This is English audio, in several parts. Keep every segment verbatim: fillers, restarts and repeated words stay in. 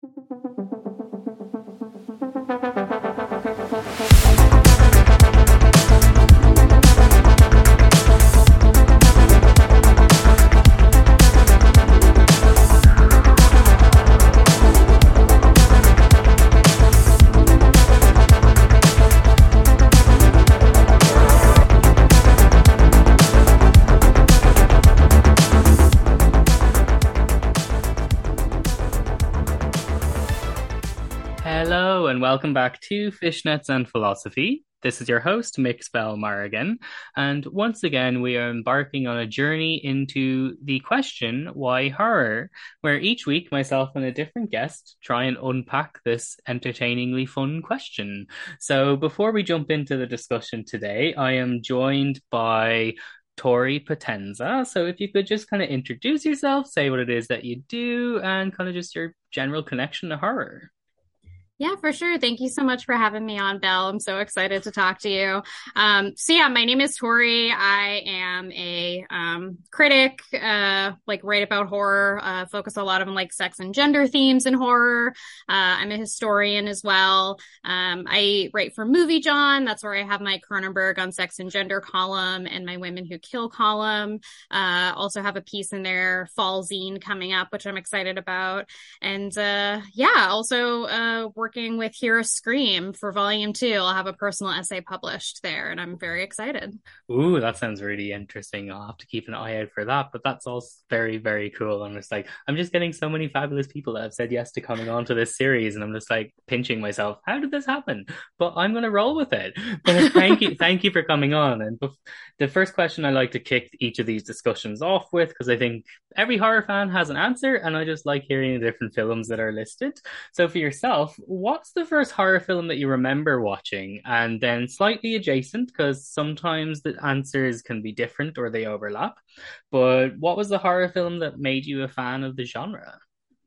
Hello and welcome back to Fishnets and Philosophy. This is your host, Mick Spell Marrigan, and once again we are embarking on a journey into the question, why horror? Where each week myself and a different guest try and unpack this entertainingly fun question. So before we jump into the discussion today, I am joined by Tori Potenza. So if you could just kind of introduce yourself, say what it is that you do, and kind of just your general connection to horror. Yeah, for sure. Thank you so much for having me on, Belle. I'm so excited to talk to you. Um, so yeah, my name is Tori. I am a um, critic, uh, like write about horror, uh, focus a lot on like sex and gender themes in horror. Uh, I'm a historian as well. Um, I write for Movie John. That's where I have my Cronenberg on sex and gender column and my Women Who Kill column. Uh, also have a piece in there, Fall Zine, coming up, which I'm excited about. And uh, yeah, also uh, working with Hear a Scream for volume two. I'll have a personal essay published there, and I'm very excited. Ooh, that sounds really interesting. I'll have to keep an eye out for that. But that's all very, very cool. I'm just like, I'm just getting so many fabulous people that have said yes to coming on to this series, and I'm just like pinching myself. How did this happen? But I'm gonna roll with it. But thank you, thank you for coming on. And bef- the first question I like to kick each of these discussions off with, because I think every horror fan has an answer, and I just like hearing the different films that are listed. So for yourself, what's the first horror film that you remember watching? And then slightly adjacent, because sometimes the answers can be different or they overlap. But what was the horror film that made you a fan of the genre?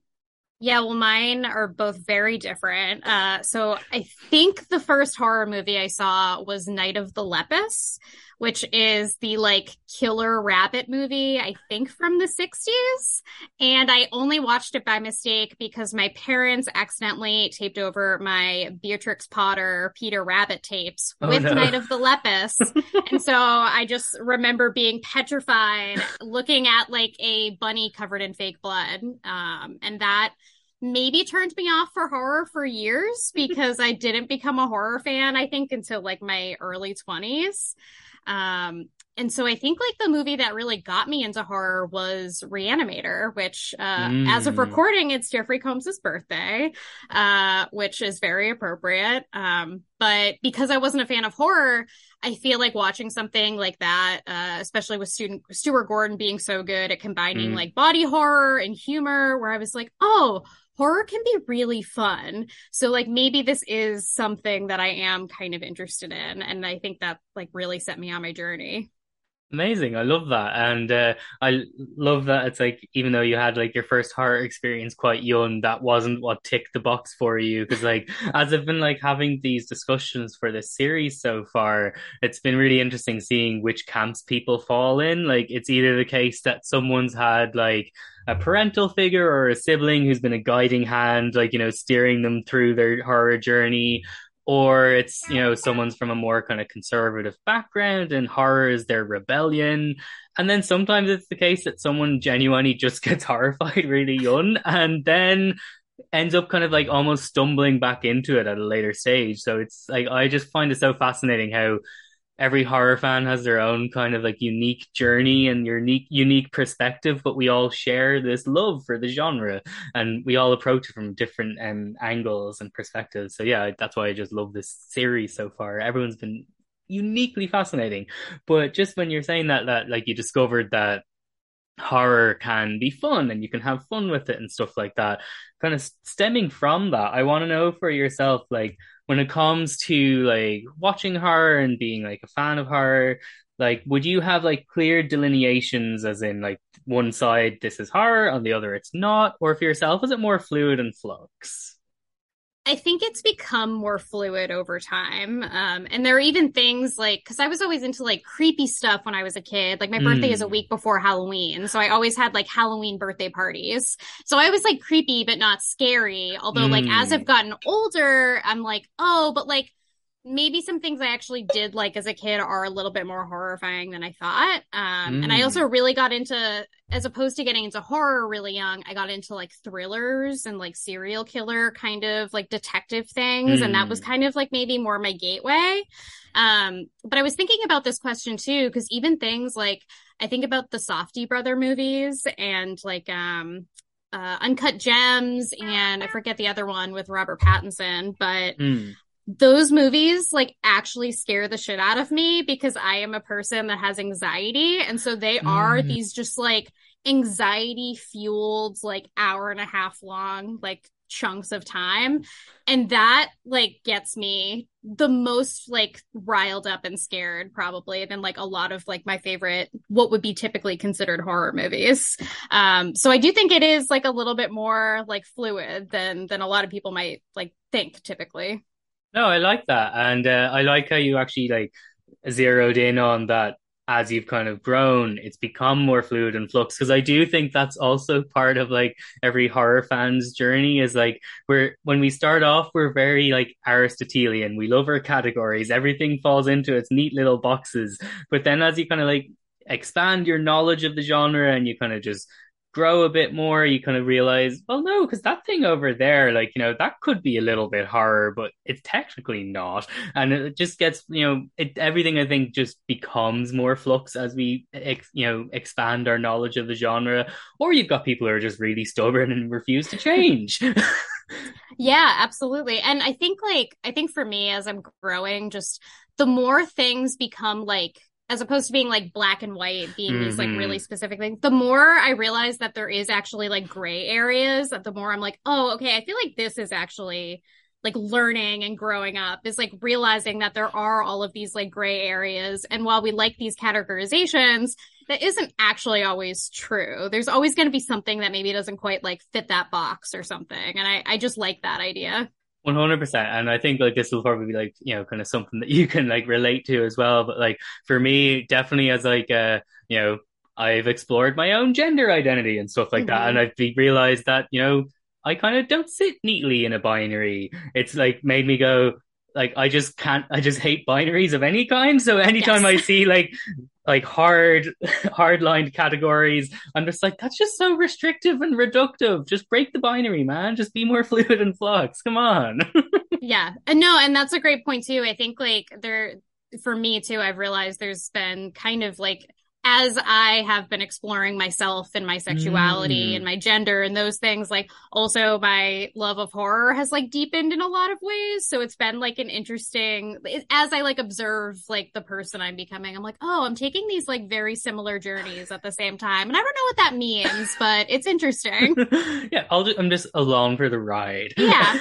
Yeah, well, mine are both very different. Uh, so I think the first horror movie I saw was Night of the Lepus, which is the like killer rabbit movie, I think from the sixties. And I only watched it by mistake because my parents accidentally taped over my Beatrix Potter Peter Rabbit tapes Oh with no. Night of the Lepus. And so I just remember being petrified looking at like a bunny covered in fake blood. Um, and that maybe turned me off for horror for years because I didn't become a horror fan, I think, until like my early twenties. Um, and so I think like the movie that really got me into horror was Reanimator, which uh, as of Mm. recording, it's Jeffrey Combs's birthday, uh, which is very appropriate. Um, but because I wasn't a fan of horror, I feel like watching something like that, uh, especially with student Stuart Gordon being so good at combining Mm. like body horror and humor, where I was like, oh, horror can be really fun. So like maybe this is something that I am kind of interested in. And I think that like really set me on my journey. Amazing. I love that. And uh, I love that it's like, even though you had like your first horror experience quite young, that wasn't what ticked the box for you. Because, like, as I've been like having these discussions for this series so far, it's been really interesting seeing which camps people fall in. Like, it's either the case that someone's had like a parental figure or a sibling who's been a guiding hand, like, you know, steering them through their horror journey, or it's, you know, someone's from a more kind of conservative background and horror is their rebellion. And then sometimes it's the case that someone genuinely just gets horrified really young and then ends up kind of like almost stumbling back into it at a later stage. So it's like, I just find it so fascinating how every horror fan has their own kind of like unique journey and unique unique perspective, but we all share this love for the genre and we all approach it from different um, angles and perspectives. So yeah, that's why I just love this series so far. Everyone's been uniquely fascinating. But just when you're saying that that like you discovered that horror can be fun and you can have fun with it and stuff like that. Kind of stemming from that, I want to know for yourself, like when it comes to like watching horror and being like a fan of horror, like would you have like clear delineations as in like one side this is horror, on the other it's not, or for yourself is it more fluid and flux? I think it's become more fluid over time. Um, and there are even things like, because I was always into like creepy stuff when I was a kid. Like my birthday is a Mm. week before Halloween. So I always had like Halloween birthday parties. So I was like creepy, but not scary. Although, like, as I've Mm. gotten older, I'm like, oh, but like, maybe some things I actually did like as a kid are a little bit more horrifying than I thought. Um, and I also Mm. really got into, as opposed to getting into horror really young, I got into like thrillers and like serial killer kind of like detective things. And that was Mm. kind of like maybe more my gateway. Um, but I was thinking about this question too, because even things like I think about the Safdie brother movies and like, um, uh, Uncut Gems, and I forget the other one with Robert Pattinson, but Mm. those movies like actually scare the shit out of me because I am a person that has anxiety. And so they are Mm. these just like anxiety fueled, like hour and a half long, like chunks of time. And that like gets me the most like riled up and scared probably than like a lot of like my favorite, what would be typically considered horror movies. Um, so I do think it is like a little bit more like fluid than, than a lot of people might like think typically. No, I like that. And uh, I like how you actually like zeroed in on that as you've kind of grown, it's become more fluid and flux. Because I do think that's also part of like every horror fan's journey is like we're when we start off, we're very like Aristotelian. We love our categories. Everything falls into its neat little boxes. But then as you kind of like expand your knowledge of the genre and you kind of just grow a bit more, you kind of realize, well, no, because that thing over there, like, you know, that could be a little bit horror, but it's technically not. And it just gets, you know, it, everything I think just becomes more flux as we, ex, you know, expand our knowledge of the genre. Or you've got people who are just really stubborn and refuse to change. Yeah, absolutely. And I think like I think for me as I'm growing, just the more things become like as opposed to being like black and white, being these like really Mm-hmm. specific things, the more I realize that there is actually like gray areas, that the more I'm like, oh, okay, I feel like this is actually like learning and growing up is like realizing that there are all of these like gray areas. And while we like these categorizations, that isn't actually always true. There's always going to be something that maybe doesn't quite like fit that box or something. And I, I just like that idea. one hundred percent. And I think like this will probably be like, you know, kind of something that you can like relate to as well. But like for me, definitely as like, uh, you know, I've explored my own gender identity and stuff like that. And Mm-hmm. I've be- realized that, you know, I kind of don't sit neatly in a binary. It's like made me go, like, I just can't, I just hate binaries of any kind. So anytime Yes. I see like, like hard, hard lined categories, I'm just like, that's just so restrictive and reductive. Just break the binary, man. Just be more fluid and flux. Come on. Yeah. And no, and that's a great point too. I think like there, for me too, I've realized there's been kind of like, as I have been exploring myself and my sexuality and Mm. my gender and those things, like also my love of horror has like deepened in a lot of ways. So it's been like an interesting, as I like observe like the person I'm becoming, I'm like, oh, I'm taking these like very similar journeys at the same time. And I don't know what that means, but it's interesting. Yeah, I'll just, I'm just along for the ride. Yeah.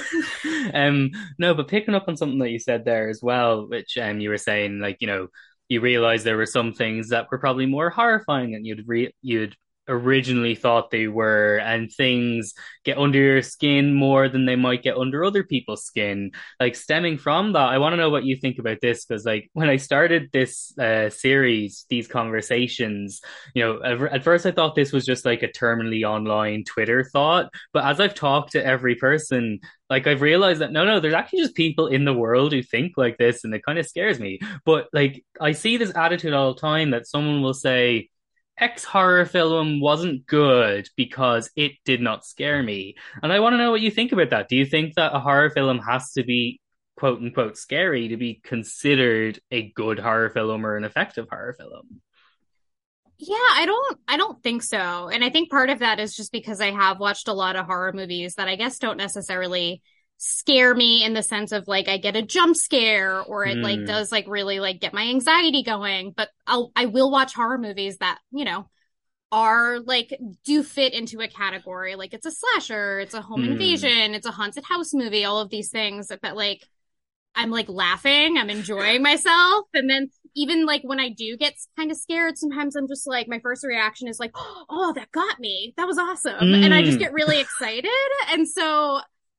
um, no, but picking up on something that you said there as well, which um you were saying, like, you know, you realize there were some things that were probably more horrifying than you'd re you'd originally thought they were, and things get under your skin more than they might get under other people's skin. Like stemming from that, I want to know what you think about this because, like, when I started this uh, series, these conversations, you know, at, at first I thought this was just like a terminally online Twitter thought, but as I've talked to every person, like I've realized that no, no, there's actually just people in the world who think like this, and it kind of scares me. But like I see this attitude all the time that someone will say, X horror film wasn't good because it did not scare me. And I want to know what you think about that. Do you think that a horror film has to be quote unquote scary to be considered a good horror film or an effective horror film? Yeah, I don't I don't think so. And I think part of that is just because I have watched a lot of horror movies that I guess don't necessarily scare me in the sense of like I get a jump scare or it like Hmm. does like really like get my anxiety going, but I'll I will watch horror movies that, you know, are like do fit into a category. Like it's a slasher, it's a home Hmm. invasion, it's a haunted house movie, all of these things. But like I'm like laughing, I'm enjoying myself. And then even like when I do get kind of scared, sometimes I'm just like, my first reaction is like, oh, that got me. That was awesome. And I just Hmm. get really excited. And so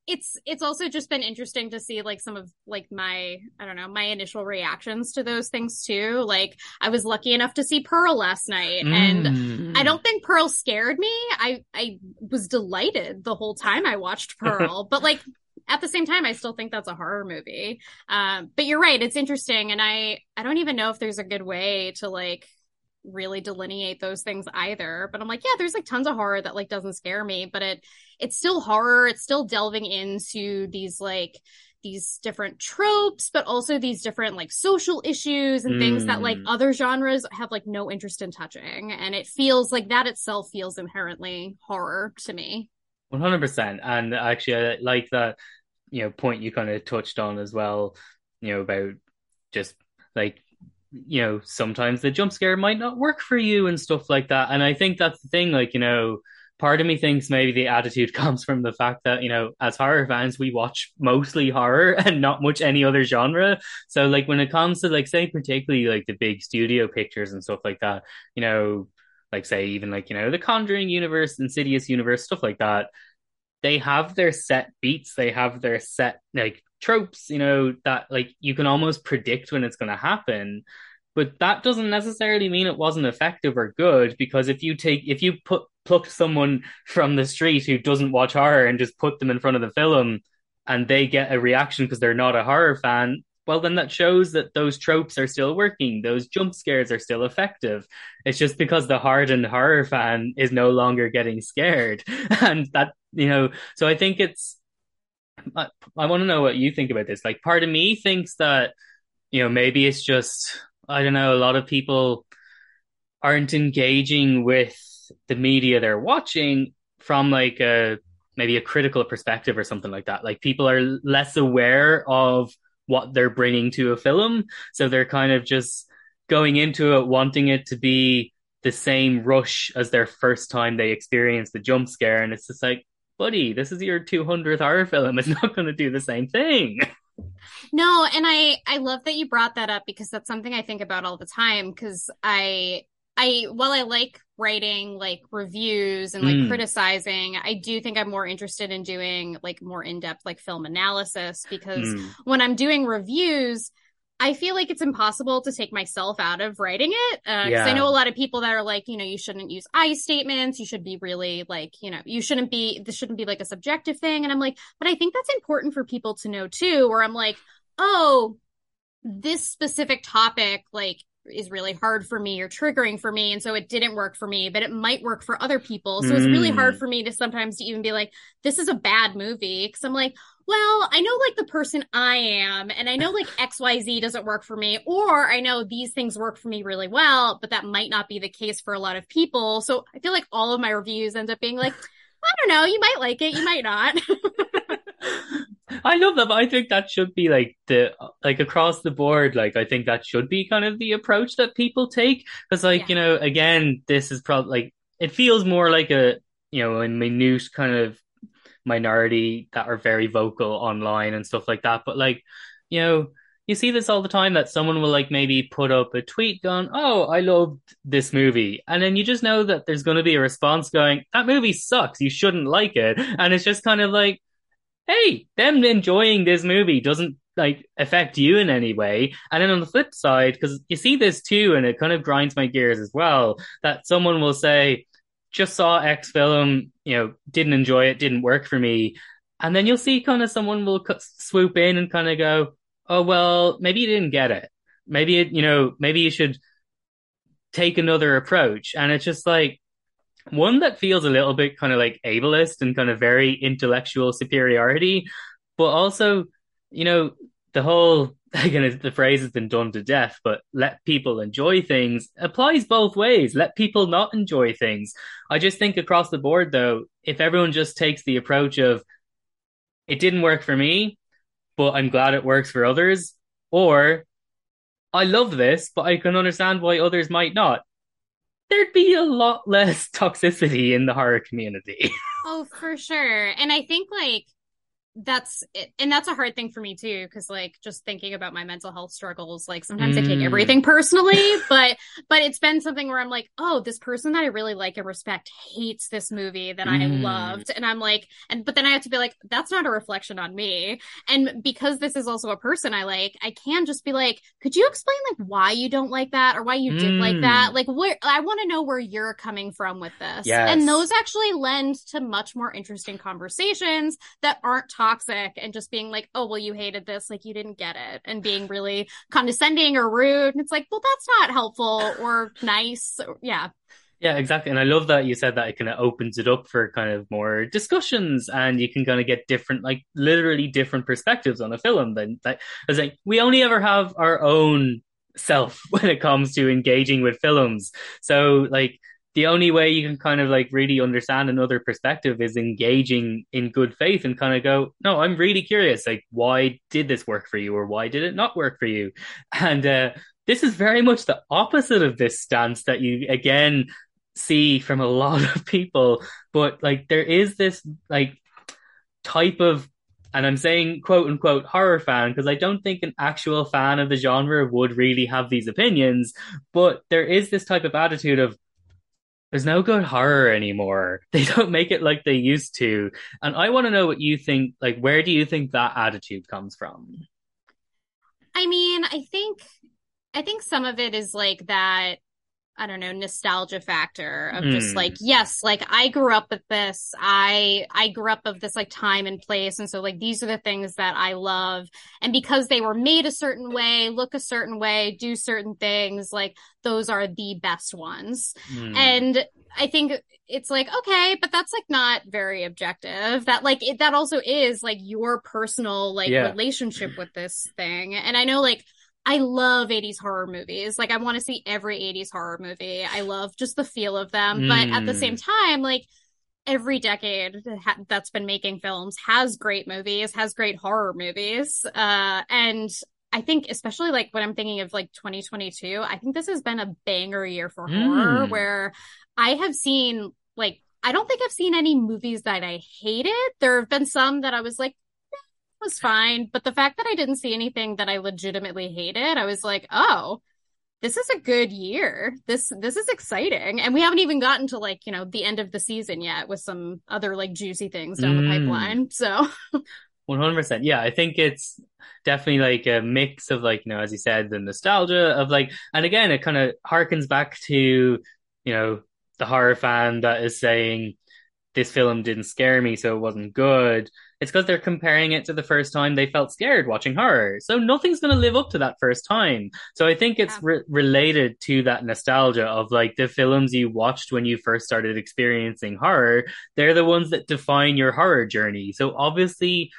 it's it's also just been interesting to see like some of like my I don't know my initial reactions to those things too. Like I was lucky enough to see Pearl last night, and I Mm. don't think Pearl scared me. I I was delighted the whole time I watched Pearl, but like at the same time, I still think that's a horror movie. Um, but you're right, it's interesting, and I I don't even know if there's a good way to like really delineate those things either. But I'm like, yeah, there's like tons of horror that like doesn't scare me, but it it's still horror. It's still delving into these like these different tropes, but also these different like social issues and things that like Mm. other genres have like no interest in touching. And it feels like that itself feels inherently horror to me. one hundred percent. And actually, I like that, you know, point you kind of touched on as well, you know, about just like, you know, sometimes the jump scare might not work for you and stuff like that. And I think that's the thing, like, you know, part of me thinks maybe the attitude comes from the fact that, you know, as horror fans, we watch mostly horror and not much any other genre. So, like, when it comes to, like, say, particularly like the big studio pictures and stuff like that, you know, like, say, even like, you know, the Conjuring universe, Insidious universe, stuff like that, they have their set beats, they have their set like tropes, you know, that like you can almost predict when it's going to happen. But that doesn't necessarily mean it wasn't effective or good, because if you take if you put plucked someone from the street who doesn't watch horror and just put them in front of the film and they get a reaction because they're not a horror fan, well, then that shows that those tropes are still working. Those jump scares are still effective. It's just because the hardened horror fan is no longer getting scared. And that, you know, so I think it's, I, I want to know what you think about this. Like, part of me thinks that, you know, maybe it's just, I don't know, a lot of people aren't engaging with the media they're watching from like a maybe a critical perspective or something like that. Like, people are less aware of what they're bringing to a film, so they're kind of just going into it wanting it to be the same rush as their first time they experienced the jump scare, and it's just like, buddy, this is your two hundredth horror film. It's not going to do the same thing. No, and I I love that you brought that up because that's something I think about all the time because I I while I like writing like reviews and like Mm, criticizing, I do think I'm more interested in doing like more in-depth like film analysis because mm, when I'm doing reviews, I feel like it's impossible to take myself out of writing it. Uh, because I yeah. know a lot of people that are like, you know, you shouldn't use I statements. You should be really like, you know, you shouldn't be, this shouldn't be like a subjective thing. And I'm like, but I think that's important for people to know too, where I'm like, oh, this specific topic, like, is really hard for me or triggering for me. And so it didn't work for me, but it might work for other people. So it's really hard Mm, for me to sometimes to even be like, this is a bad movie. Cause I'm like, well, I know like the person I am, and I know like X Y Z doesn't work for me, or I know these things work for me really well, but that might not be the case for a lot of people. So I feel like all of my reviews end up being like, I don't know, you might like it, you might not. I love that, but I think that should be like the like across the board. Like, I think that should be kind of the approach that people take, because like, Yeah. you know, again, this is probably like it feels more like a, you know, a minute kind of minority that are very vocal online and stuff like that. But like, you know, you see this all the time that someone will like maybe put up a tweet going, "Oh, I loved this movie," and then you just know that there's going to be a response going, "That movie sucks. You shouldn't like it," and it's just kind of like, hey, them enjoying this movie doesn't like affect you in any way. And then on the flip side, because you see this too, and it kind of grinds my gears as well, that someone will say, just saw X film, you know, didn't enjoy it, didn't work for me. And then you'll see kind of someone will swoop in and kind of go, oh, well, maybe you didn't get it. Maybe it, you know, maybe you should take another approach. And it's just like, one that feels a little bit kind of like ableist and kind of very intellectual superiority, but also, you know, the whole, again, the phrase has been done to death, but let people enjoy things applies both ways. Let people not enjoy things. I just think across the board, though, if everyone just takes the approach of it didn't work for me, but I'm glad it works for others, or I love this, but I can understand why others might not, there'd be a lot less toxicity in the horror community. Oh, for sure. And I think like that's it. And that's a hard thing for me too, because like just thinking about my mental health struggles, like sometimes I take Mm. everything personally, but but it's been something where I'm like, oh, this person that I really like and respect hates this movie that I Mm. loved. And I'm like, and but then I have to be like, that's not a reflection on me. And because this is also a person I like, I can just be like, could you explain like why you don't like that or why you did like that? Mm. Like where I want to know where you're coming from with this. And Yes. those actually lend to much more interesting conversations that aren't toxic and just being like, oh, well, you hated this, like you didn't get it, and being really condescending or rude. And it's like, well, that's not helpful or nice. Yeah. Yeah, exactly. And I love that you said that it kind of opens it up for kind of more discussions and you can kind of get different, like literally different perspectives on a film. Then like, I was like, we only ever have our own self when it comes to engaging with films. So like the only way you can kind of like really understand another perspective is engaging in good faith and kind of go, no, I'm really curious. Like, why did this work for you or why did it not work for you? And uh, this is very much the opposite of this stance that you again see from a lot of people, but like there is this like type of, and I'm saying quote unquote horror fan because I don't think an actual fan of the genre would really have these opinions, but there is this type of attitude of there's no good horror anymore. They don't make it like they used to. And I want to know what you think, like where do you think that attitude comes from? I mean, I think I think some of it is like that I don't know, nostalgia factor of just like, Mm. yes, like I grew up with this. I I grew up of this like time and place. And so like these are the things that I love. And because they were made a certain way, look a certain way, do certain things, like those are the best ones. Mm. And I think it's like, okay, but that's like not very objective. That like it, that also is like your personal like Yeah. relationship with this thing. And I know like I love eighties horror movies. Like I want to see every eighties horror movie. I love just the feel of them. But at the same Mm. time, like every decade that's been making films has great movies, has great horror movies. Uh, and I think especially like when I'm thinking of like twenty twenty-two, I think this has been a banger year for horror Mm. where I have seen like I don't think I've seen any movies that I hated. There have been some that I was like was fine. But the fact that I didn't see anything that I legitimately hated, I was like, oh, this is a good year. This this is exciting. And we haven't even gotten to like, you know, the end of the season yet with some other like juicy things down the Mm. pipeline. So one hundred percent. Yeah, I think it's definitely like a mix of like, you know, as you said, the nostalgia of like, and again, it kind of harkens back to, you know, the horror fan that is saying this film didn't scare me, so it wasn't good. It's because they're comparing it to the first time they felt scared watching horror. So nothing's going to live up to that first time. So I think it's yeah. re- related to that nostalgia of like the films you watched when you first started experiencing horror. They're the ones that define your horror journey. So obviously,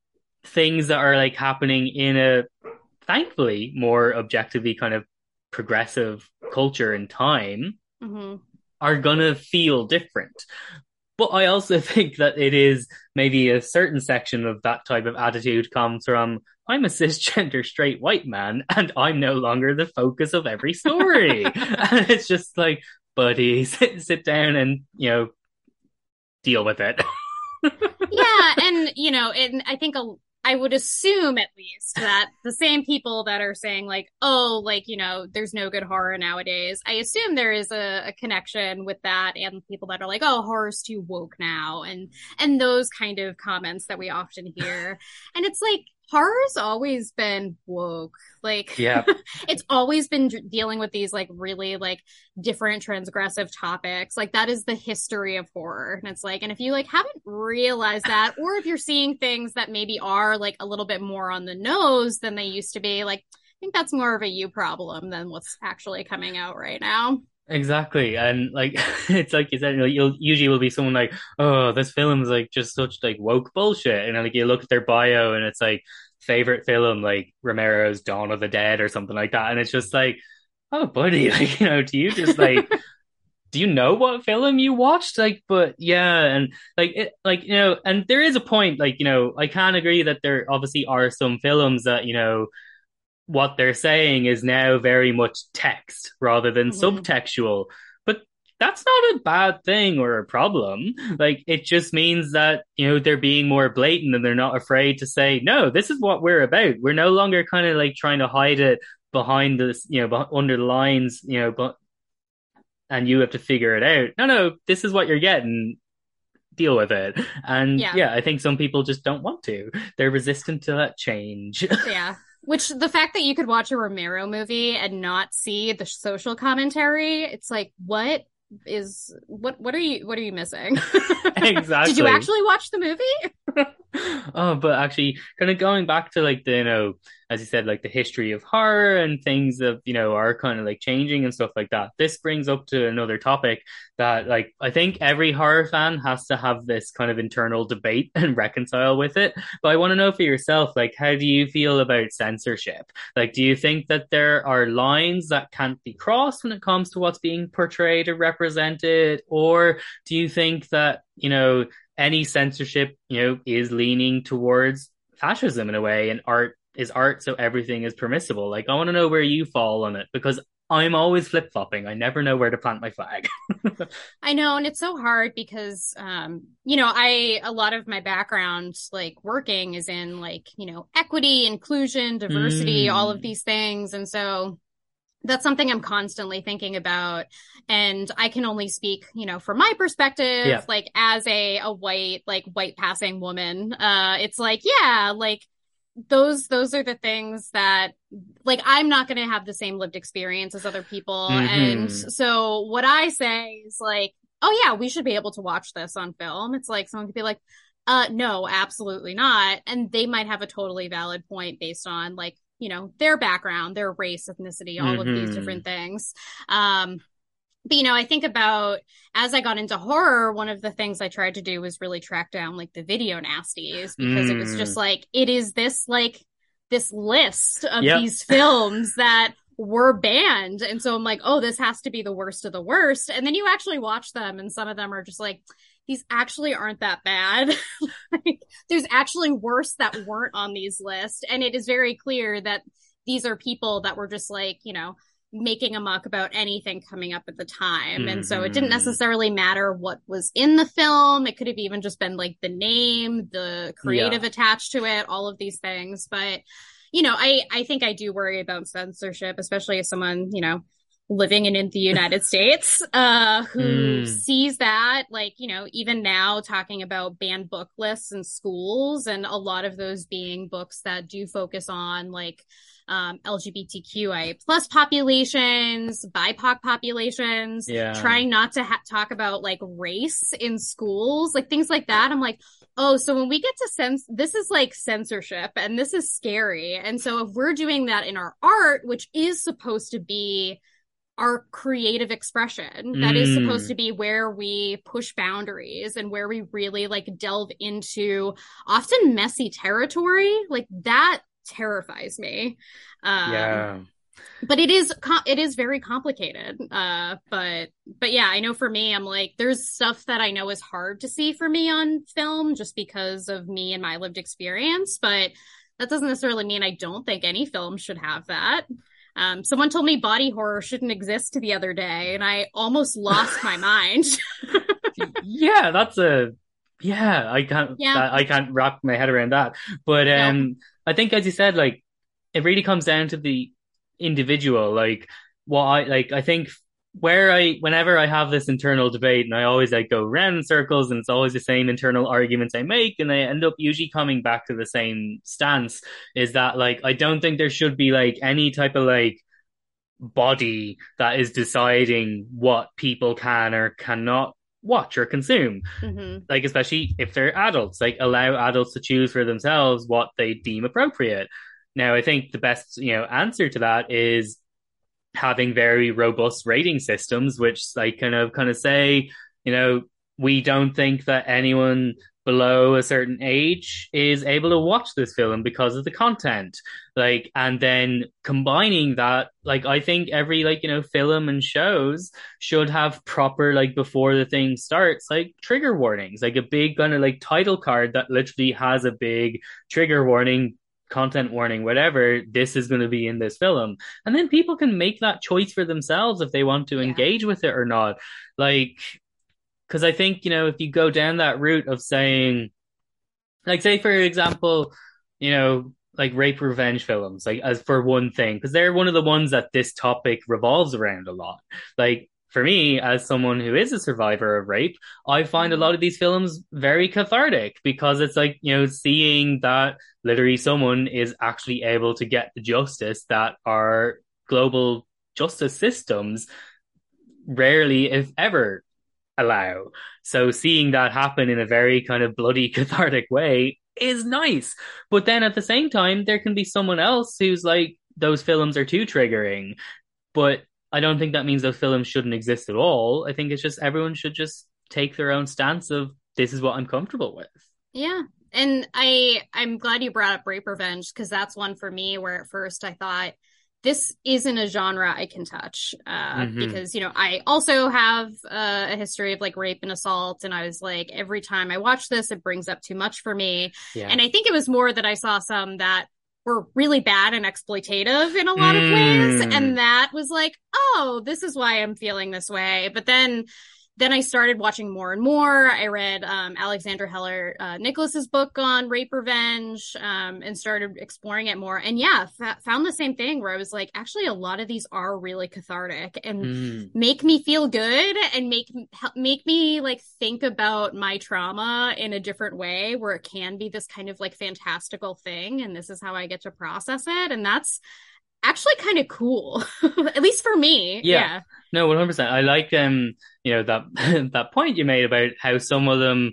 things that are like happening in a thankfully more objectively kind of progressive culture and time Mm-hmm. are gonna feel different. But I also think that it is maybe a certain section of that type of attitude comes from I'm a cisgender straight white man and I'm no longer the focus of every story. And it's just like, buddy, sit, sit down and, you know, deal with it. Yeah, and you know, and I think a, I would assume at least that the same people that are saying like, oh, like you know, there's no good horror nowadays. I assume there is a, a connection with that, and people that are like, oh, horror's too woke now, and and those kind of comments that we often hear. And it's like horror's always been woke. Like Yeah. it's always been d- dealing with these like really like different transgressive topics. Like that is the history of horror. And it's like, and if you like haven't realized that, or if you're seeing things that maybe are like a little bit more on the nose than they used to be, like I think that's more of a you problem than what's actually coming out right now. Exactly. And like it's like you said, you know, you'll usually will be someone like, oh, this film's like just such like woke bullshit. And like you look at their bio and it's like favorite film like Romero's Dawn of the Dead or something like that. And it's just like, oh buddy, like, you know, do you just like do you know what film you watched? Like, but yeah, and like it like, you know, and there is a point, like, you know, I can agree that there obviously are some films that, you know, what they're saying is now very much text rather than Mm-hmm. subtextual. But that's not a bad thing or a problem. Like, it just means that, you know, they're being more blatant and they're not afraid to say, no, this is what we're about. We're no longer kind of like trying to hide it behind this, you know, under the lines, you know, but, and you have to figure it out. No, no, this is what you're getting. Deal with it. And Yeah. yeah, I think some people just don't want to. They're resistant to that change. Yeah. Which the fact that you could watch a Romero movie and not see the social commentary, it's like, what is what what are you what are you missing? Did you Exactly. actually watch the movie? Oh, but actually, kind of going back to like the, you know, as you said, like the history of horror and things that, you know, are kind of like changing and stuff like that. This brings up to another topic that, like, I think every horror fan has to have this kind of internal debate and reconcile with it. But I want to know for yourself, like, how do you feel about censorship? Like, do you think that there are lines that can't be crossed when it comes to what's being portrayed or represented? Or do you think that, you know, any censorship, you know, is leaning towards fascism in a way, and art is art, so everything is permissible. Like, I want to know where you fall on it because I'm always flip flopping. I never know where to plant my flag. I know, and it's so hard because um, you know, I a lot of my background like working is in like, you know, equity, inclusion, diversity, all of Mm. these things. And so that's something I'm constantly thinking about. And I can only speak, you know, from my perspective, Yeah. like as a, a white, like white passing woman. Uh, it's like, yeah, like those, those are the things that like, I'm not going to have the same lived experience as other people. And Hmm. so what I say is like, oh yeah, we should be able to watch this on film. It's like someone could be like, uh, no, absolutely not. And they might have a totally valid point based on like, you know, their background, their race, ethnicity, all of these Hmm. different things. Um, but you know, I think about as I got into horror, one of the things I tried to do was really track down like the video nasties because it was just Hmm. like, it is this like this list of Yep. these films that were banned. And so I'm like, oh, this has to be the worst of the worst. And then you actually watch them, and some of them are just like, these actually aren't that bad. Like, there's actually worse that weren't on these lists. And it is very clear that these are people that were just like, you know, making a muck about anything coming up at the time. And so it didn't Hmm. necessarily matter what was in the film. It could have even just been like the name, the creative Yeah. attached to it, all of these things. But, you know, I, I think I do worry about censorship, especially as someone, you know, living in, in the United States, uh, who Hmm. sees that, like, you know, even now talking about banned book lists in schools, and a lot of those being books that do focus on like um, LGBTQIA plus populations, B I P O C populations, Yeah. trying not to ha- talk about like race in schools, like things like that. I'm like, oh, so when we get to sense, this is like censorship and this is scary. And so if we're doing that in our art, which is supposed to be our creative expression, that is supposed Hmm. to be where we push boundaries and where we really like delve into often messy territory, like that terrifies me. Um, Yeah. but it is it is very complicated. Uh, but but yeah, I know for me, I'm like, there's stuff that I know is hard to see for me on film just because of me and my lived experience. But that doesn't necessarily mean I don't think any film should have that. Um, someone told me body horror shouldn't exist the other day, and I almost lost my mind. Yeah, that's a yeah, I can't Yeah, I can't wrap my head around that. But no. um I think as you said, like it really comes down to the individual. Like what I like I think where I whenever I have this internal debate and I always like go round in circles and it's always the same internal arguments I make and I end up usually coming back to the same stance is that like I don't think there should be like any type of like body that is deciding what people can or cannot watch or consume, Mm-hmm. like especially if they're adults, like allow adults to choose for themselves what they deem appropriate. Now I think the best, you know, answer to that is having very robust rating systems which like kind of kind of say, you know, we don't think that anyone below a certain age is able to watch this film because of the content, like, and then combining that, like I think every like, you know, film and shows should have proper, like before the thing starts, like trigger warnings, like a big kind of like title card that literally has a big trigger warning content warning, whatever, this is going to be in this film. And then people can make that choice for themselves if they want to Yeah. engage with it or not. Like, because I think, you know, if you go down that route of saying, like, say, for example, you know, like rape revenge films, like, as for one thing, because they're one of the ones that this topic revolves around a lot. Like, for me, as someone who is a survivor of rape, I find a Mm-hmm. lot of these films very cathartic because it's like, you know, seeing that literally someone is actually able to get the justice that our global justice systems rarely, if ever, allow. So seeing that happen in a very kind of bloody cathartic way is nice. But then at the same time, there can be someone else who's like, those films are too triggering. But I don't think that means those films shouldn't exist at all. I think it's just everyone should just take their own stance of this is what I'm comfortable with. Yeah. And I I'm glad you brought up Rape Revenge because that's one for me where at first I thought this isn't a genre I can touch uh, Mm-hmm. because you know I also have uh, a history of like rape and assault, and I was like every time I watch this it brings up too much for me. Yeah. And I think it was more that I saw some that were really bad and exploitative in a lot of ways, Mm. and that was like, oh, this is why I'm feeling this way. But then then I started watching more and more. I read um, Alexandra Heller uh, Nicholas's book on rape revenge um, and started exploring it more. And yeah, f- found the same thing where I was like, actually, a lot of these are really cathartic and Mm. make me feel good and make make me like think about my trauma in a different way, where it can be this kind of like fantastical thing, and this is how I get to process it, and that's actually kind of cool, at least for me. Yeah. Yeah, No, one hundred percent. I like um, you know, that that point you made about how some of them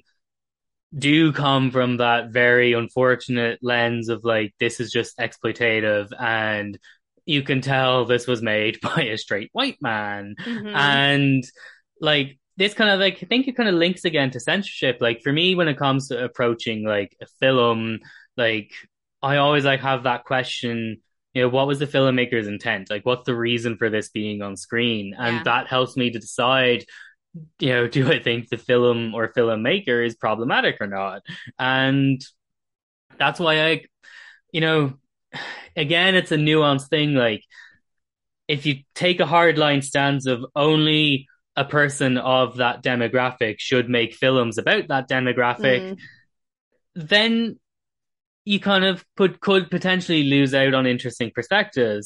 do come from that very unfortunate lens of like this is just exploitative and you can tell this was made by a straight white man. mm-hmm. And like this kind of like I think it kind of links again to censorship. Like for me when it comes to approaching like a film, like I always like have that question, you know, what was the filmmaker's intent? Like what's the reason for this being on screen? And Yeah. that helps me to decide, you know, do I think the film or filmmaker is problematic or not? And that's why I, you know, again, it's a nuanced thing. Like, if you take a hardline stance of only a person of that demographic should make films about that demographic, Mm. then you kind of could, could potentially lose out on interesting perspectives.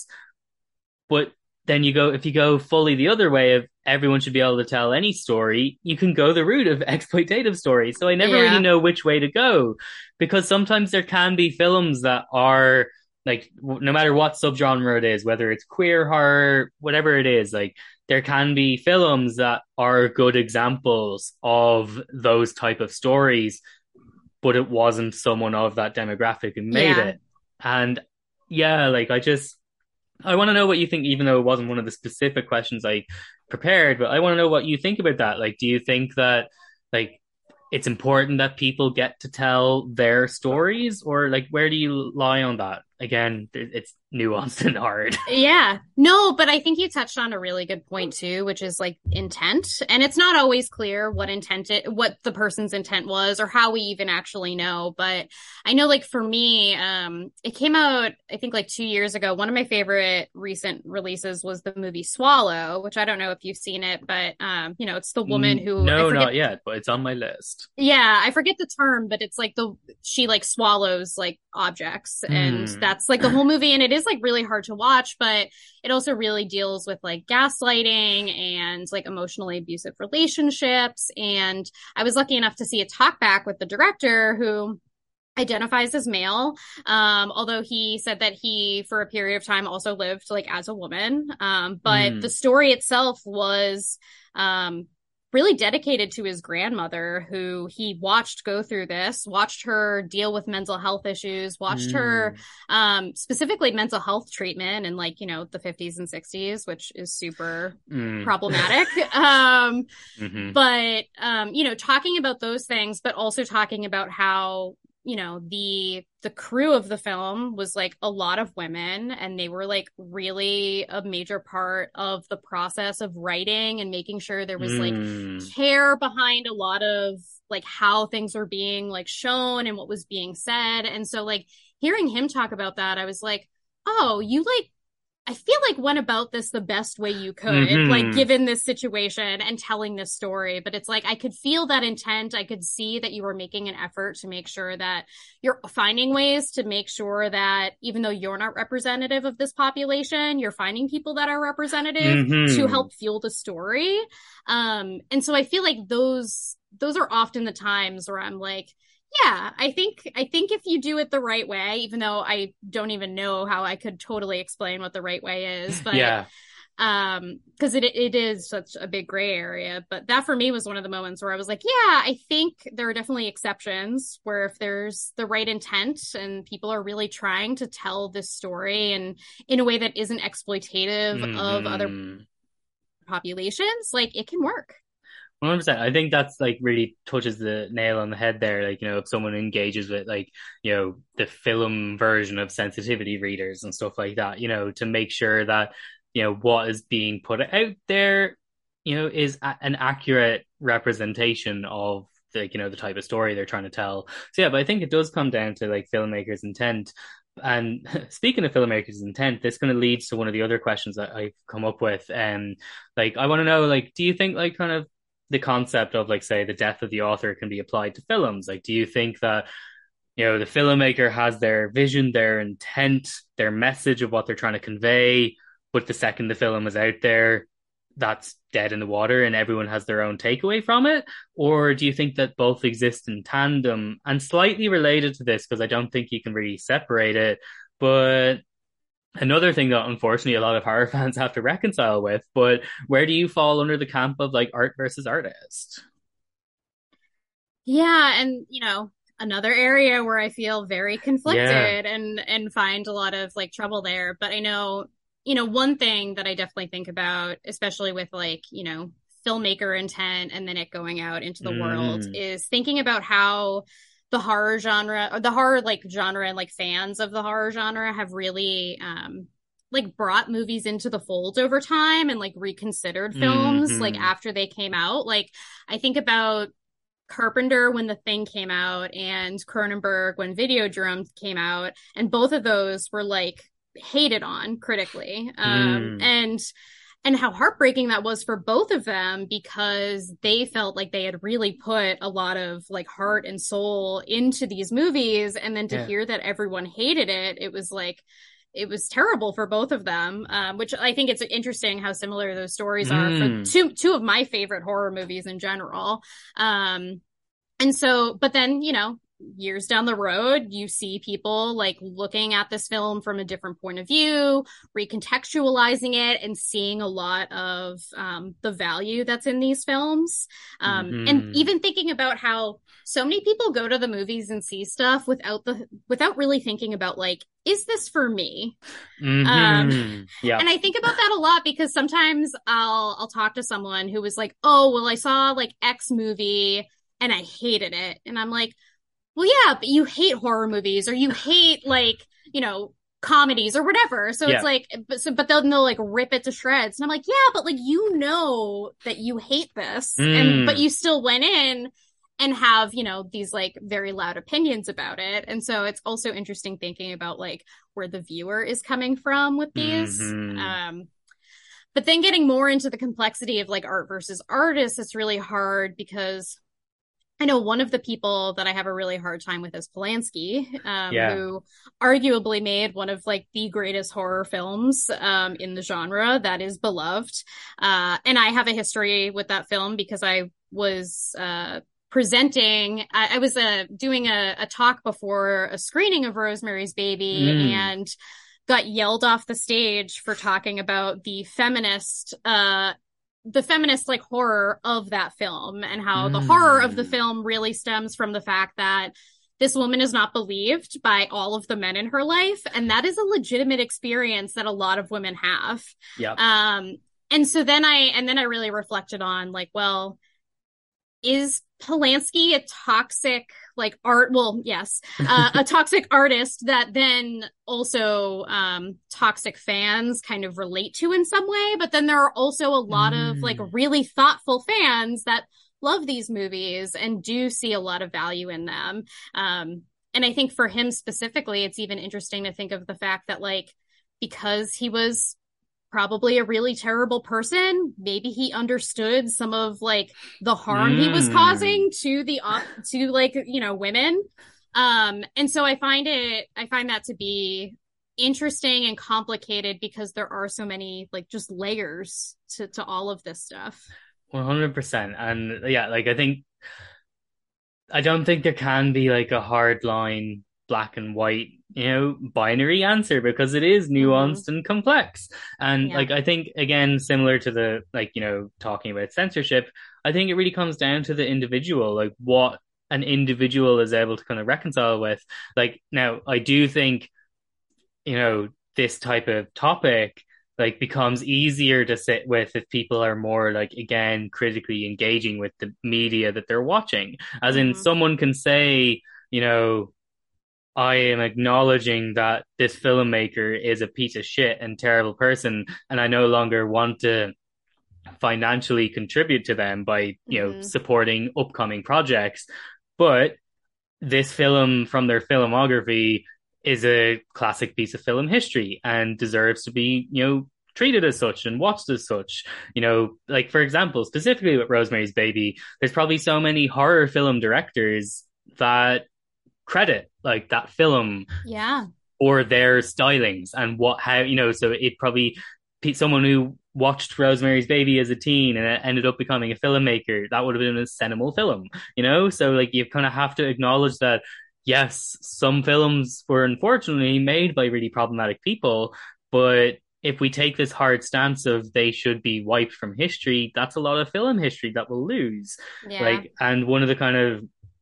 But then you go, if you go fully the other way of everyone should be able to tell any story, you can go the route of exploitative stories. So I never really Yeah. know which way to go because sometimes there can be films that are like, no matter what subgenre it is, whether it's queer horror, whatever it is, like there can be films that are good examples of those type of stories, but it wasn't someone of that demographic who made Yeah. it. And yeah, like I just, I want to know what you think, even though it wasn't one of the specific questions I prepared, but I want to know what you think about that. Like, do you think that, like, it's important that people get to tell their stories, or like, where do you lie on that? Again, it's nuanced and hard. Yeah. No, but I think you touched on a really good point too, which is like intent. And it's not always clear what intent it, what the person's intent was or how we even actually know. But I know like for me, um, it came out, I think like two years ago. One of my favorite recent releases was the movie Swallow, which I don't know if you've seen it, but, um, you know, it's the woman who I No, forget. not yet, but it's on my list. Yeah, I forget the term, but it's like the she like swallows like objects, and Hmm. that's like the whole movie, and it is like really hard to watch, but it also really deals with like gaslighting and like emotionally abusive relationships. And I was lucky enough to see a talk back with the director who identifies as male, um although he said that he for a period of time also lived like as a woman, um but the Hmm. story itself was um really dedicated to his grandmother, who he watched go through this, watched her deal with mental health issues, watched her Hmm. um specifically mental health treatment in like you know the fifties and sixties, which is super Hmm. problematic. um Hmm. but um you know talking about those things, but also talking about how you know the the crew of the film was like a lot of women, and they were like really a major part of the process of writing and making sure there was like Hmm. care behind a lot of like how things were being like shown and what was being said. And so like hearing him talk about that, I was like, oh, you like I feel like went about this the best way you could, mm-hmm. like given this situation and telling this story. But it's like, I could feel that intent. I could see that you were making an effort to make sure that you're finding ways to make sure that even though you're not representative of this population, you're finding people that are representative mm-hmm. to help fuel the story. Um, and so I feel like those, those are often the times where I'm like, yeah, I think I think if you do it the right way, even though I don't even know how I could totally explain what the right way is, but yeah, um, because it it is such a big gray area. But that for me was one of the moments where I was like, yeah, I think there are definitely exceptions where if there's the right intent and people are really trying to tell this story and in a way that isn't exploitative mm-hmm. of other populations, like it can work. one hundred percent. I think that's like really touches the nail on the head there. Like, you know, if someone engages with like, you know, the film version of sensitivity readers and stuff like that, you know, to make sure that, you know, what is being put out there, you know, is a- an accurate representation of the, you know, the type of story they're trying to tell. So yeah, but I think it does come down to like filmmakers' intent. And speaking of filmmakers' intent, this kind of leads to one of the other questions that I've come up with. And like, I want to know, like, do you think like kind of the concept of like, say, the death of the author can be applied to films? Like, do you think that, you know, the filmmaker has their vision, their intent, their message of what they're trying to convey, but the second the film is out there, that's dead in the water and everyone has their own takeaway from it? Or do you think that both exist in tandem? And slightly related to this, because I don't think you can really separate it, but another thing that unfortunately a lot of horror fans have to reconcile with, but where do you fall under the camp of like art versus artist? Yeah, and you know, another area where I feel very conflicted yeah. and and find a lot of like trouble there. But I know, you know, one thing that I definitely think about, especially with like, you know, filmmaker intent and then it going out into the mm. world, is thinking about how the horror genre or the horror like genre and like fans of the horror genre have really um like brought movies into the fold over time and like reconsidered films mm-hmm. like after they came out. Like I think about Carpenter when The Thing came out and Cronenberg when Videodrome came out, and both of those were like hated on critically. Um mm. and And how heartbreaking that was for both of them because they felt like they had really put a lot of like heart and soul into these movies. And then to yeah. hear that everyone hated it, it was like, it was terrible for both of them, um, which I think it's interesting how similar those stories are mm. for two, two of my favorite horror movies in general. Um, and so, but then, you know, years down the road, you see people like looking at this film from a different point of view, recontextualizing it and seeing a lot of um, the value that's in these films. Um, mm-hmm. And even thinking about how so many people go to the movies and see stuff without the, without really thinking about like, is this for me? Mm-hmm. Um, yeah. And I think about that a lot because sometimes I'll, I'll talk to someone who was like, oh, well, I saw like X movie and I hated it. And I'm like, well, yeah, but you hate horror movies or you hate like, you know, comedies or whatever. So yeah. it's like, but, so, but they'll, they'll like rip it to shreds. And I'm like, yeah, but like, you know that you hate this mm. and, but you still went in and have, you know, these like very loud opinions about it. And so it's also interesting thinking about like where the viewer is coming from with these. Mm-hmm. Um, but then getting more into the complexity of like art versus artist, it's really hard because I know one of the people that I have a really hard time with is Polanski, um, yeah. who arguably made one of like the greatest horror films um, in the genre that is beloved. Uh, and I have a history with that film because I was uh, presenting, I, I was uh, doing a, a talk before a screening of Rosemary's Baby mm. and got yelled off the stage for talking about the feminist uh the feminist like horror of that film and how mm. the horror of the film really stems from the fact that this woman is not believed by all of the men in her life. And that is a legitimate experience that a lot of women have. Yep. Um, and so then I, and then I really reflected on like, well, is Polanski a toxic like art? Well, yes, uh, a toxic artist that then also um, toxic fans kind of relate to in some way. But then there are also a lot mm. of like really thoughtful fans that love these movies and do see a lot of value in them. Um, and I think for him specifically, it's even interesting to think of the fact that, like, because he was probably a really terrible person, maybe he understood some of like the harm he was Mm. causing to the to like, you know, women. Um, and so I find it, I find that to be interesting and complicated because there are so many like just layers to to all of this stuff. one hundred percent. And yeah, like I think I don't think there can be like a hard line, black and white, you know, binary answer because it is Mm-hmm. nuanced and complex. And Yeah. like I think again, similar to the like, you know, talking about censorship, I think it really comes down to the individual, like what an individual is able to kind of reconcile with. Like now, I do think, you know, this type of topic like becomes easier to sit with if people are more like again critically engaging with the media that they're watching, as in Mm-hmm. someone can say, you know, I am acknowledging that this filmmaker is a piece of shit and terrible person and I no longer want to financially contribute to them by, you know, Mm-hmm. supporting upcoming projects, but this film from their filmography is a classic piece of film history and deserves to be, you know, treated as such and watched as such. You know, like for example, specifically with Rosemary's Baby, there's probably so many horror film directors that credit like that film Yeah. or their stylings and what how you know so it probably someone who watched Rosemary's Baby as a teen and it ended up becoming a filmmaker, that would have been a seminal film, you know. So like you kind of have to acknowledge that yes, some films were unfortunately made by really problematic people, but if we take this hard stance of they should be wiped from history, that's a lot of film history that we'll lose. Yeah. Like, and one of the kind of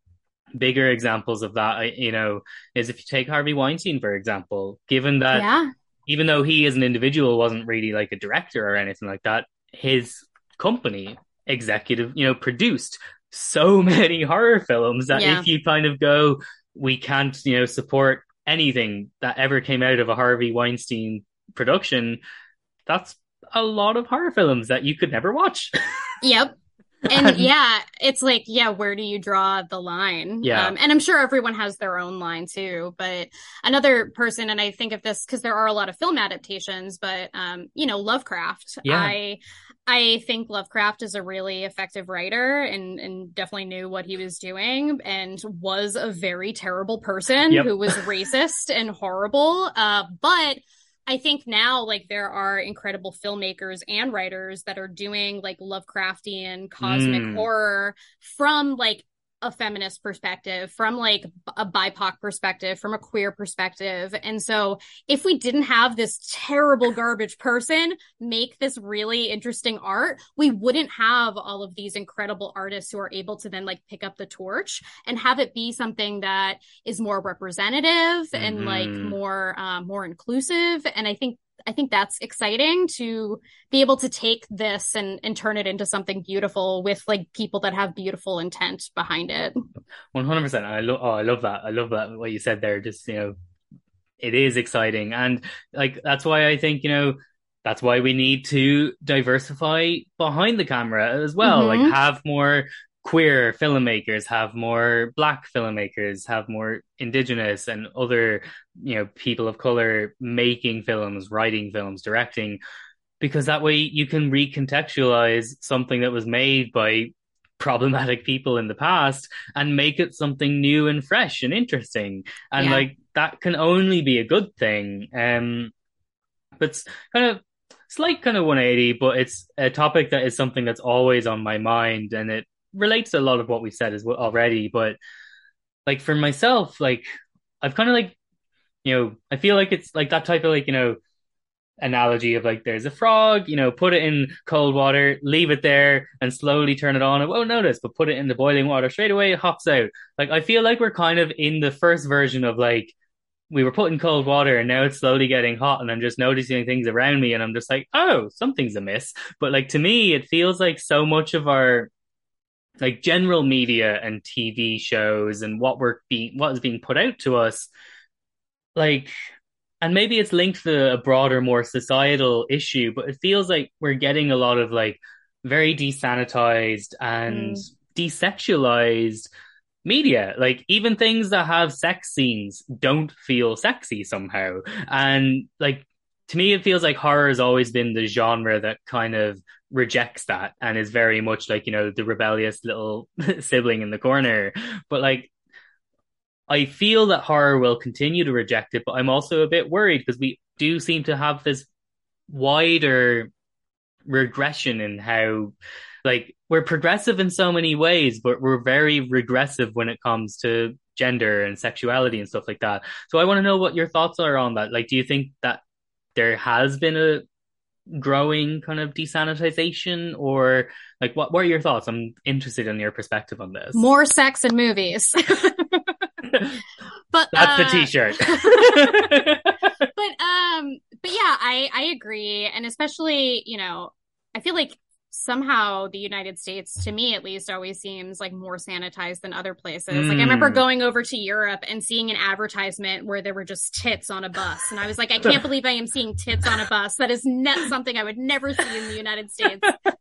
bigger examples of that, you know, is if you take Harvey Weinstein, for example, given that Yeah. even though he as an individual wasn't really like a director or anything like that, his company executive, you know, produced so many horror films that Yeah. if you kind of go, we can't, you know, support anything that ever came out of a Harvey Weinstein production, that's a lot of horror films that you could never watch. Yep. And And yeah, it's like, yeah, where do you draw the line? yeah, Um, and I'm sure everyone has their own line too. But another person, and I think of this because there are a lot of film adaptations, but um, you know, Lovecraft. yeah, I I think Lovecraft is a really effective writer and and definitely knew what he was doing and was a very terrible person yep. who was racist and horrible. Uh, but I think now, like, there are incredible filmmakers and writers that are doing like Lovecraftian cosmic Mm, horror from like a feminist perspective, from like a B I P O C perspective, from a queer perspective. And so, if we didn't have this terrible garbage person make this really interesting art, we wouldn't have all of these incredible artists who are able to then like pick up the torch and have it be something that is more representative and like mm-hmm. more um, more inclusive. And I think I think that's exciting to be able to take this and and turn it into something beautiful with like people that have beautiful intent behind it. one hundred percent. I love, oh, I love that. I love that, what you said there. Just, you know, it is exciting. And like, that's why I think, you know, that's why we need to diversify behind the camera as well. Like, Mm-hmm. have more queer filmmakers, have more black filmmakers, have more indigenous and other, you know, people of color making films, writing films, directing, because that way you can recontextualize something that was made by problematic people in the past and make it something new and fresh and interesting. And Yeah. like that can only be a good thing. Um, but it's kind of slight kind of one eighty, but it's a topic that is something that's always on my mind and it relates to a lot of what we said as well already. But like for myself, like I've kind of like, you know, I feel like it's like that type of like, you know, analogy of like there's a frog, you know, put it in cold water, leave it there, and slowly turn it on. It won't notice, but put it in the boiling water straight away, it hops out. Like I feel like we're kind of in the first version of like we were put in cold water and now it's slowly getting hot and I'm just noticing things around me and I'm just like, oh, something's amiss. But like to me, it feels like so much of our like general media and T V shows and what we're being what is being put out to us, like and maybe it's linked to a broader, more societal issue, but it feels like we're getting a lot of like very desanitized and Mm. desexualized media. Like even things that have sex scenes don't feel sexy somehow. And like to me, it feels like horror has always been the genre that kind of rejects that and is very much like, you know, the rebellious little sibling in the corner. But like I feel that horror will continue to reject it, but I'm also a bit worried because we do seem to have this wider regression in how like we're progressive in so many ways, but we're very regressive when it comes to gender and sexuality and stuff like that. So I want to know what your thoughts are on that. Like, do you think that there has been a growing kind of desanitization, or like what, what are your thoughts? I'm interested in your perspective on this. More sex in movies. But That's the uh t-shirt. but um but yeah, I I agree. And especially, you know, I feel like somehow the United States, to me at least, always seems like more sanitized than other places. Mm. Like I remember going over to Europe and seeing an advertisement where there were just tits on a bus. And I was like, I can't believe I am seeing tits on a bus. That is ne- something I would never see in the United States.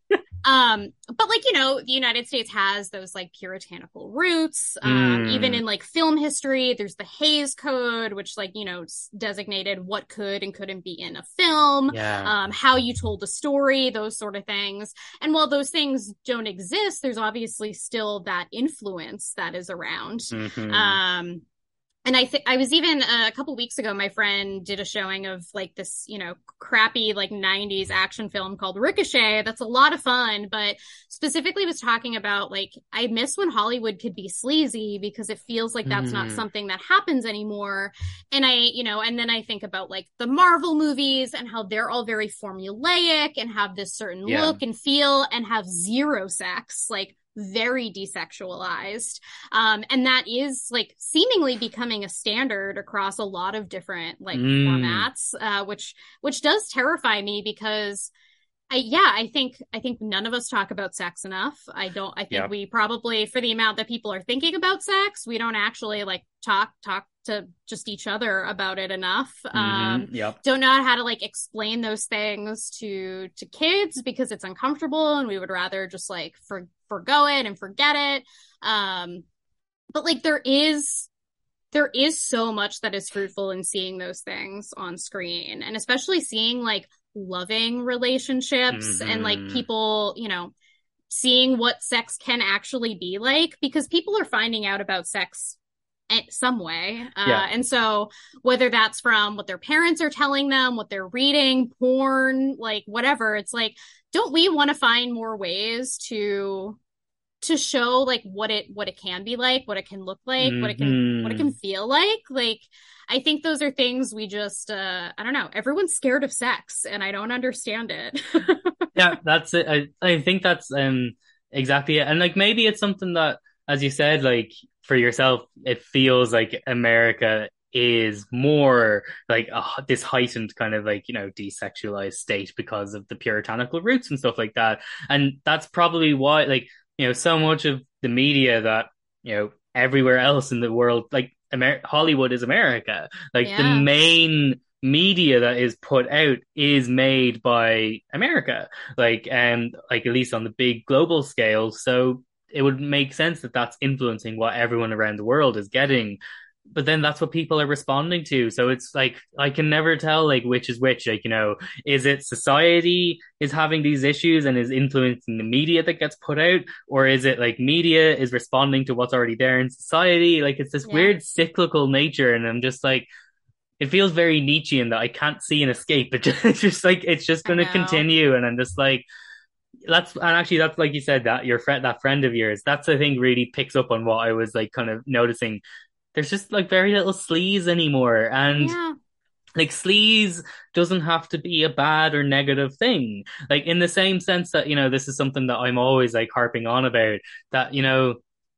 Um, but like, you know, the United States has those like puritanical roots. Um, mm. Even in like film history, there's the Hays Code, which like, you know, designated what could and couldn't be in a film, yeah. um, how you told a story, those sort of things. And while those things don't exist, there's obviously still that influence that is around. Mm-hmm. Um, And I think I was even uh, a couple weeks ago, my friend did a showing of like this, you know, crappy like nineties action film called Ricochet. That's a lot of fun, but specifically was talking about like, I miss when Hollywood could be sleazy because it feels like that's mm. not something that happens anymore. And I, you know, and then I think about like the Marvel movies and how they're all very formulaic and have this certain yeah. look and feel and have zero sex. Like, very desexualized. Um, and that is like seemingly becoming a standard across a lot of different like mm. formats, uh, which, which does terrify me because I, yeah, I think, I think none of us talk about sex enough. I don't, I think yep. we probably, for the amount that people are thinking about sex, we don't actually like talk, talk to just each other about it enough. Mm-hmm. Um, yep. Don't know how to like explain those things to, to kids because it's uncomfortable and we would rather just like for, forgo it and forget it. Um, but like there is, there is so much that is fruitful in seeing those things on screen, and especially seeing like loving relationships mm-hmm. and like people, you know, seeing what sex can actually be like, because people are finding out about sex in some way. Uh, yeah. And so whether that's from what their parents are telling them, what they're reading, porn, like whatever, it's like, don't we want to find more ways to to show like what it what it can be like, what it can look like, mm-hmm. what it can what it can feel like? Like I think those are things we just uh I don't know, everyone's scared of sex and I don't understand it. Yeah, that's it. I, I think that's um exactly it. And like maybe it's something that, as you said, like for yourself, it feels like America is more like a, this heightened kind of like, you know, desexualized state because of the puritanical roots and stuff like that. And that's probably why, like, you know, so much of the media that, you know, everywhere else in the world, like Amer- Hollywood is America. Like yeah. the main media that is put out is made by America, like, and like at least on the big global scale. So it would make sense that that's influencing what everyone around the world is getting. But then that's what people are responding to. So it's like, I can never tell like which is which. Like, you know, is it society is having these issues and is influencing the media that gets put out? Or is it like media is responding to what's already there in society? Like it's this yeah. weird cyclical nature. And I'm just like, it feels very Nietzschean that I can't see an escape. It just, it's just like, it's just going to continue. And I'm just like, that's, and actually that's like you said, that your friend, that friend of yours, that's I think really picks up on what I was like kind of noticing. There's just like very little sleaze anymore. And yeah. like sleaze doesn't have to be a bad or negative thing. Like in the same sense that, you know, this is something that I'm always like harping on about, that, you know,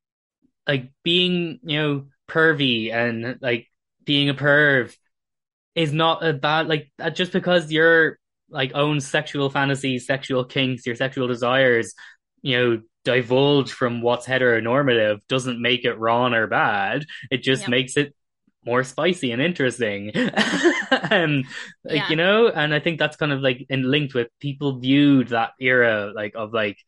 like being, you know, pervy and like being a perv is not a bad, like just because your like own sexual fantasies, sexual kinks, your sexual desires, you know, divulge from what's heteronormative doesn't make it wrong or bad. It just yep. makes it more spicy and interesting. And like, yeah. you know, and I think that's kind of like in linked with people viewed that era like of like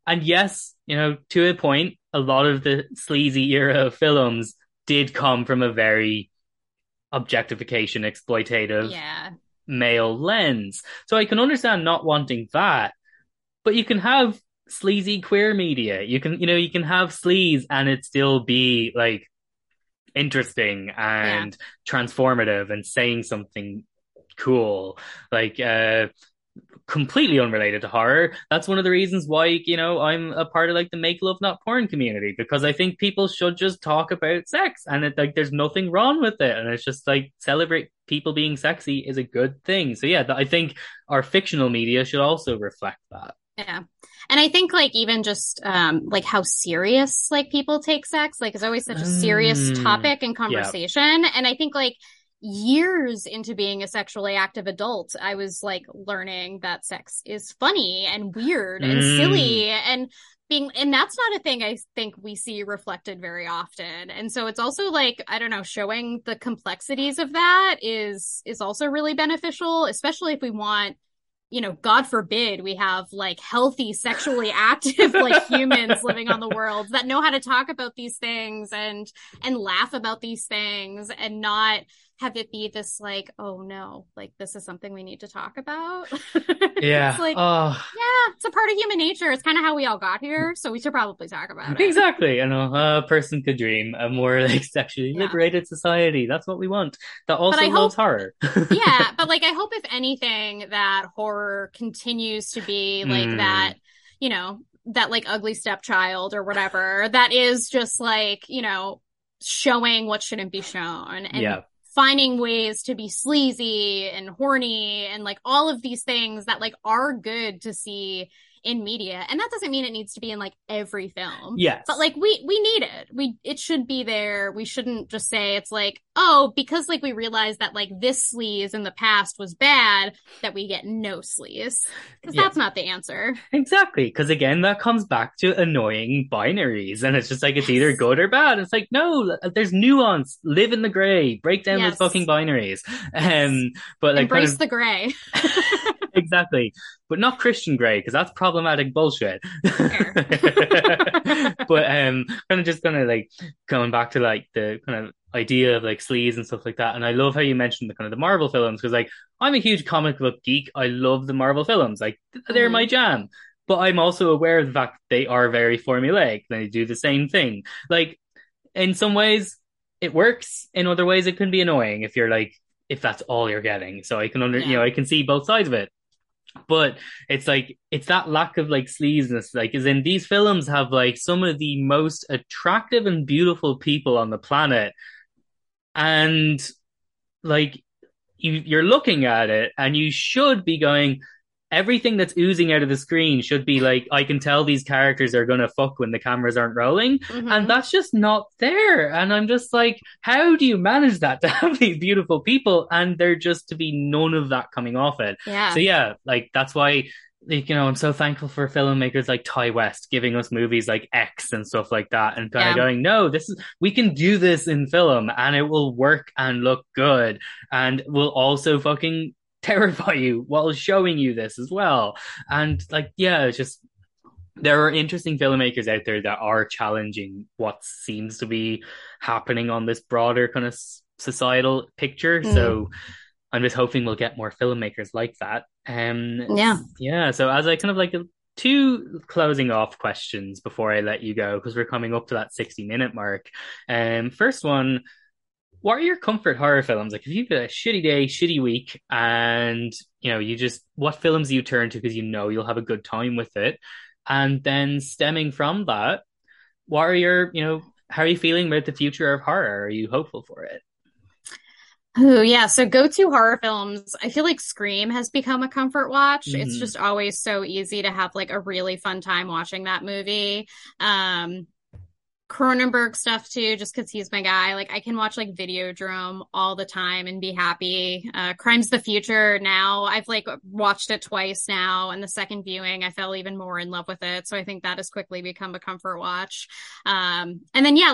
And yes, you know, to a point, a lot of the sleazy era of films did come from a very objectification, exploitative Yeah. male lens. So I can understand not wanting that, but you can have sleazy queer media. You can, you know, you can have sleaze and it still be like interesting Yeah. and transformative and saying something cool. Like, uh, completely unrelated to horror. That's one of the reasons why, you know, I'm a part of like the make love not porn community, because I think people should just talk about sex and it like there's nothing wrong with it. And it's just like celebrate people being sexy is a good thing. So yeah, I think our fictional media should also reflect that. Yeah. And I think like even just um like how serious like people take sex, like it's always such a serious Mm, topic and yeah. conversation. And I think like years into being a sexually active adult, I was like learning that sex is funny and weird and Mm, silly and being, and that's not a thing I think we see reflected very often. And so it's also like, I don't know, showing the complexities of that is is also really beneficial, especially if we want, you know, God forbid we have like healthy, sexually active like humans living on the world that know how to talk about these things and and laugh about these things and not have it be this like, oh no, like this is something we need to talk about. It's yeah. like, Oh, yeah, it's a part of human nature. It's kind of how we all got here, so we should probably talk about it. exactly. You know, a person could dream a more like sexually Yeah. liberated society. That's what we want. That But I also loves hope, horror. yeah, but like I hope if anything that horror continues to be like that, Hmm. you know, that like ugly stepchild or whatever, that is just like, you know, showing what shouldn't be shown and Yeah. finding ways to be sleazy and horny and like all of these things that like are good to see in media. And that doesn't mean it needs to be in like every film, but Yes. like we we need it. We it should be there. We shouldn't just say it's like, oh, because like we realize that like this sleaze in the past was bad, that we get no sleaze. Because Yeah. that's not the answer. Exactly. Because again, that comes back to annoying binaries. And it's just like it's either Yes. good or bad. It's like, no, there's nuance. Live in the gray. Break down those fucking Yes. binaries. Yes. Um, but like kind Embrace of the gray. exactly. But not Christian Grey, because that's problematic bullshit. Fair. But um kind of just kind of like going back to like the kind of idea of like sleaze and stuff like that. And I love how you mentioned the kind of the Marvel films, because like I'm a huge comic book geek. I love the Marvel films. Like they're my Hmm. jam. But I'm also aware of the fact that they are very formulaic. They do the same thing. Like in some ways it works. In other ways it can be annoying if you're like if that's all you're getting. So I can under you Yeah. know, I can see both sides of it. But it's like it's that lack of like sleazeness, like is in these films have like some of the most attractive and beautiful people on the planet, and like you you're looking at it and you should be going, everything that's oozing out of the screen should be like, I can tell these characters are gonna fuck when the cameras aren't rolling, and Hmm. that's just not there. And I'm just like, how do you manage that to have these beautiful people and there just to be none of that coming off it? So Yeah. yeah, like that's why. Like, you know, I'm so thankful for filmmakers like Ty West giving us movies like X and stuff like that, and kind of Yeah. going, no, this is we can do this in film and it will work and look good and will also fucking terrify you while showing you this as well. And like, yeah, it's just there are interesting filmmakers out there that are challenging what seems to be happening on this broader kind of societal picture. Mm. So I'm just hoping we'll get more filmmakers like that. Um, Yeah. yeah. So as I kind of like two closing off questions before I let you go, because we're coming up to that sixty minute mark. Um, first one, what are your comfort horror films? Like, if you've got a shitty day, shitty week, and you know, you just what films do you turn to because you know you'll have a good time with it, and then stemming from that, what are your, you know, how are you feeling about the future of horror? Are you hopeful for it? Oh, yeah. So go-to horror films. I feel like Scream has become a comfort watch. It's Mm, just always so easy to have like a really fun time watching that movie. Um, Cronenberg stuff too, just because he's my guy. Like I can watch like Videodrome all the time and be happy. Uh, Crime's the Future now. I've like watched it twice now, and the second viewing I fell even more in love with it. So I think that has quickly become a comfort watch. Um, and then yeah, like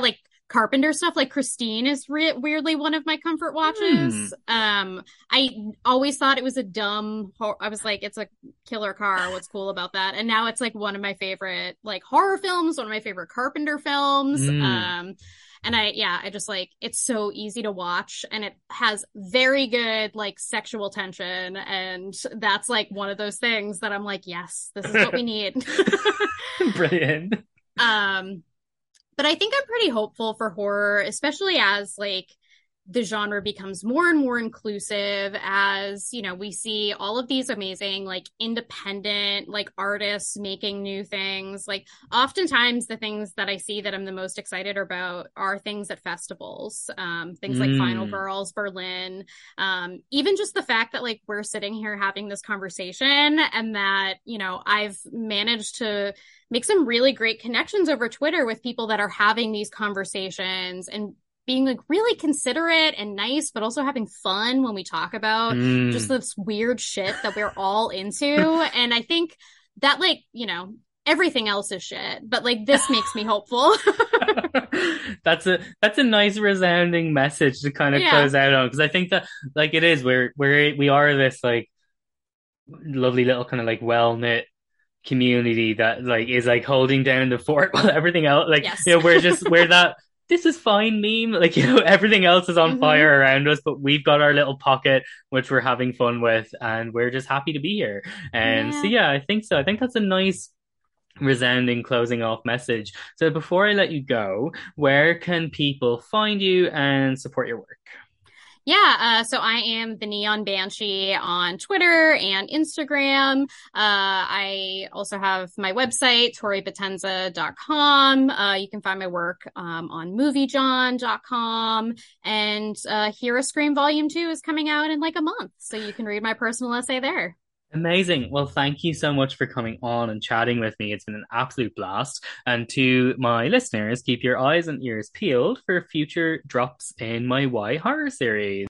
Carpenter stuff. Like Christine is re- weirdly one of my comfort Hmm. watches. Um, I always thought it was a dumb. Hor- I was like, it's a killer car. What's cool about that? And now it's like one of my favorite like horror films. One of my favorite Carpenter films. Hmm. Um, and I, yeah, I just like it's so easy to watch, and it has very good like sexual tension, and that's like one of those things that I'm like, yes, this is what we need. Brilliant. um but I think I'm pretty hopeful for horror, especially as like the genre becomes more and more inclusive, as you know we see all of these amazing like independent like artists making new things. Like oftentimes the things that I see that I'm the most excited about are things at festivals, um things like Final Hmm. Girls Berlin, um even just the fact that like we're sitting here having this conversation, and that you know I've managed to make some really great connections over Twitter with people that are having these conversations and being like really considerate and nice, but also having fun when we talk about just Hmm. this weird shit that we're all into. And I think that, like, you know, everything else is shit, but like this makes me hopeful. That's a that's a nice resounding message to kind of Yeah. close out on, because I think that like it is we're we're we are this like lovely little kind of like well knit community that like is like holding down the fort while everything else like Yes. you know we're just we're that this is fine meme, like you know everything else is on hmm fire around us, but we've got our little pocket which we're having fun with, and we're just happy to be here. And so Yeah. yeah, I think so. I think that's a nice resounding closing off message. So before I let you go, where can people find you and support your work? Yeah, uh, so I am the Neon Banshee on Twitter and Instagram. Uh, I also have my website, tori potenza dot com. Uh, you can find my work um, on movie john dot com. And uh, Hear a Scream Volume two is coming out in like a month, so you can read my personal essay there. Amazing. Well, thank you so much for coming on and chatting with me. It's been an absolute blast. And to my listeners, keep your eyes and ears peeled for future drops in my Why Horror series.